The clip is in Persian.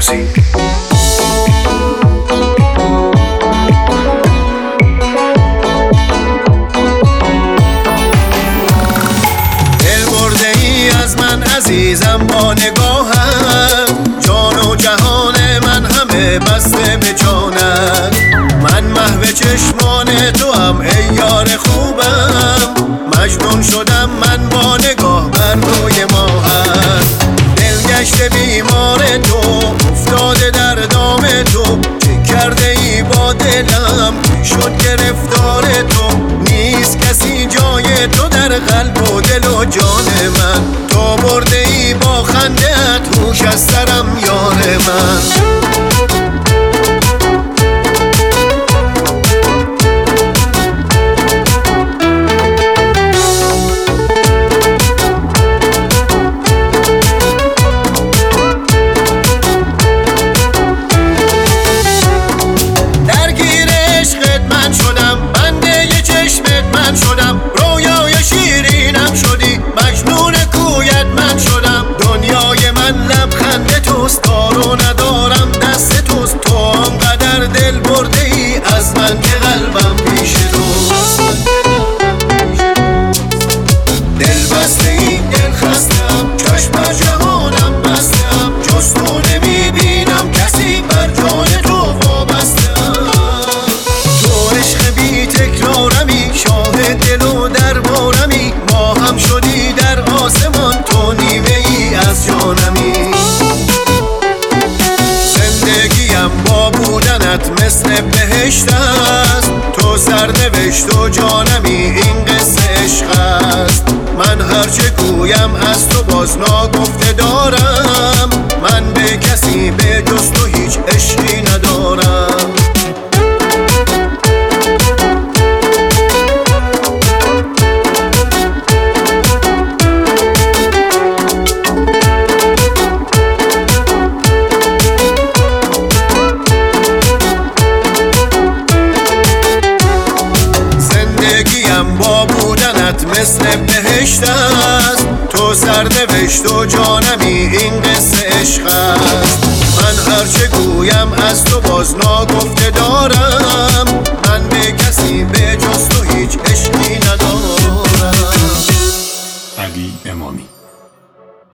فردوسی. عزیزم با نگاهم، جان و جهان من همه بسته به جانم. من محو چشمان تو هم ای یار خوبم، مجنون شدم من با نگاه بر روی ماهم. دلگشت بیمار تو افتاده در دام تو، چه کرده ای با دلم شد گرفتار تو. نیست کسی جای تو در قلب و دل و جان من، تو برده ای با خنده‌ات هوش از سرم یار من. شدم رویای شیرینم شدی، مجنون کویت من شدم. دنیای من لبخند توست، دارو ندارم دست توست. تو آنقدر دل برده ای از من که قلبم پیش توست. دل بسته ای دل خستم، چشم جهانم بستم. جز تو نمیبینم کسی بر جان تو وابستم. تو عشق بی تکرارمی، شاه دل و دربارمی. ما هم شدی در آسمان، تو نیمه ای از جانمی. زندگیم با بودنت مثل بهشت است، تو سرنوشت و جانمی این قصه عشق است. من هرچه گویم از تو باز ناگفته دارم، من به کسی به جز تو هیچ عشقی ندارم. با بودنت مثل بهشت است، تو سرنوشت و جانمی این قصه عشق است. من هرچه گویم از تو باز ناگفته دارم،